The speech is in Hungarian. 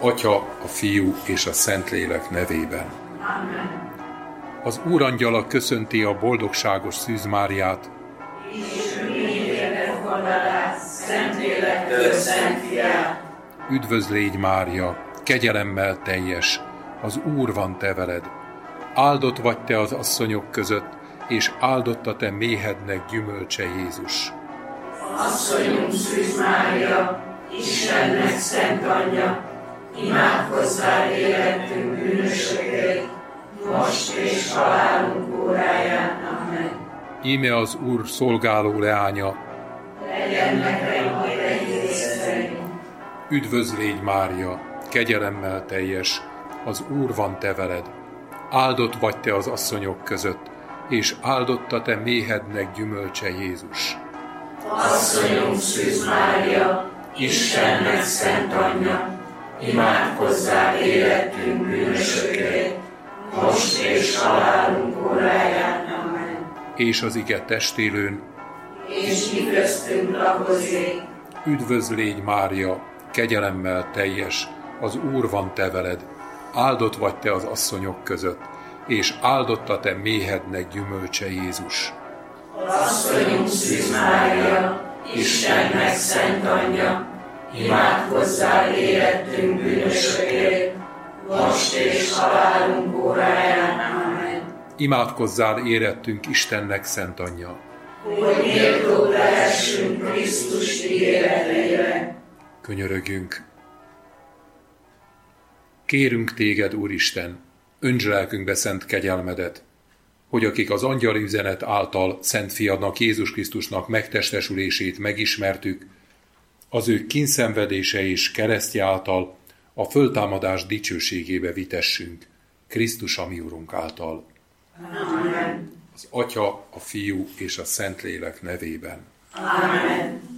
Atya, a Fiú és a Szentlélek nevében. Amen. Az Úrangyala köszönti a boldogságos Szűz Máriát. Szentlélektől Szent Fiát. Üdvözl légy, Mária, kegyelemmel teljes, az Úr van te veled. Áldott vagy te az asszonyok között, és áldott a te méhednek gyümölcse Jézus. Asszonyunk Szűz Mária, Istennek szent anyja, imádkozzál életünk bűnösökért, most és halálunk óráján. Amen. Íme az Úr szolgáló leánya, legyen nekünk a te ígéreteink. Üdvözl légy, Mária, kegyelemmel teljes, az Úr van te veled. Áldott vagy te az asszonyok között, és áldott a te méhednek gyümölcse Jézus. Asszonyunk Szűz Mária, Istennek szent anyja, imádkozzál életünk bűnösökért, most és halálunk óráján. Amen. És az ige testélőn, És mi köztünk lakozik. Üdvözl légy, Mária, kegyelemmel teljes, az Úr van te veled. Áldott vagy te az asszonyok között, és áldott a te méhednek gyümölcse Jézus. Asszonyunk Szűz Mária, Istennek szent anyja, imádkozzál életünk bűnösökért, most és halálunk óráján. Amen. Imádkozzál érettünk Istennek szent anyja. Hogy méltók lehessünk Krisztus ígéreteire. Könyörögjünk. Kérünk téged, Úristen, öntsd lelkünkbe szent kegyelmedet, hogy akik az angyali üzenet által Szent Fiadnak, Jézus Krisztusnak megtestesülését megismertük, az ő kínszenvedése és keresztje által a föltámadás dicsőségébe vitessünk, Krisztus a mi Urunk által. Amen. Az Atya, a Fiú és a Szentlélek nevében. Amen.